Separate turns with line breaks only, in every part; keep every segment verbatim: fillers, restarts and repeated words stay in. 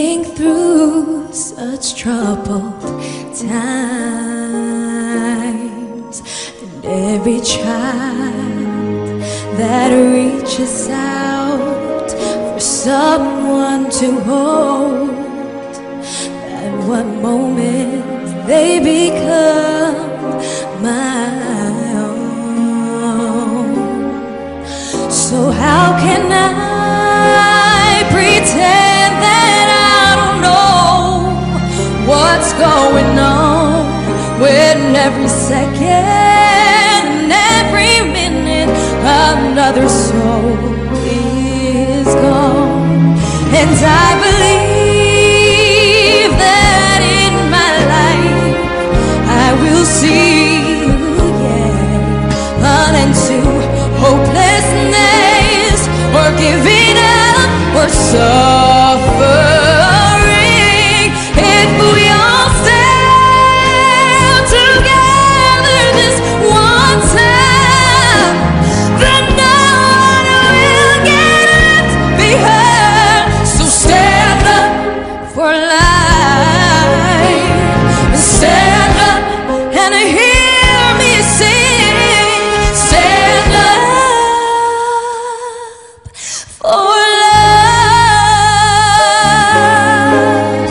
going through such troubled times, and every child that reaches out for someone to hold, at one moment they become my own. So how can I pretend that I don't know what's going on when every second and every minute another soul is gone? And I believe that in my life I will see you, yeah, run into hopelessness or giving up or suffering. If we all stand together this one time, then no one will get left behind. So stand up for life, stand up and hear me sing. Stand up for love.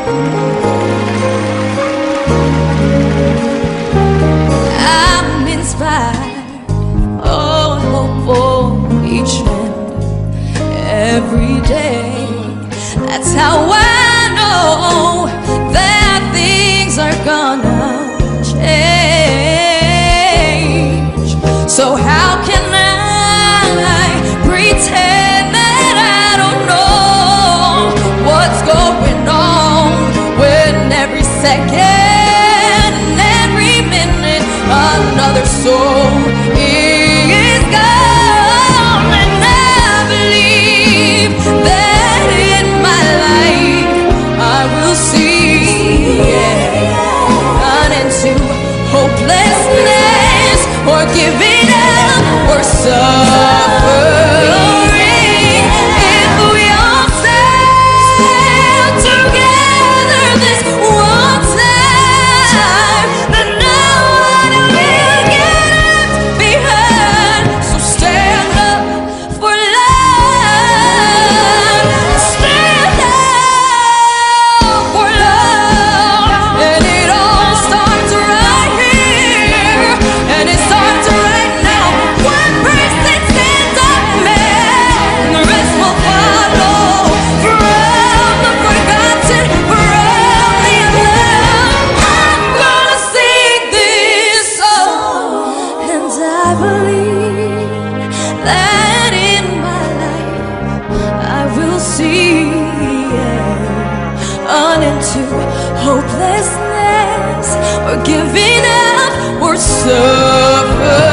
I'm inspired, oh, hopeful each and every day. That's how I know that things are gonna change. So how can I pretend that I don't know what's going on when every second and every minute another soul is gone? And I believe that in my life I will see, yeah, run into hopelessness or giving up or suffering. If we all stand together this one time, then no one will get left behind. So stand up for love, stand up for love. And it all starts right here, and it starts right now. One person stands up, man, and the rest will follow. From the forgotten, from the unloved, I'm gonna sing this song. And I believe that in my life I will see, yeah, on into hopelessness or giving up or suffer.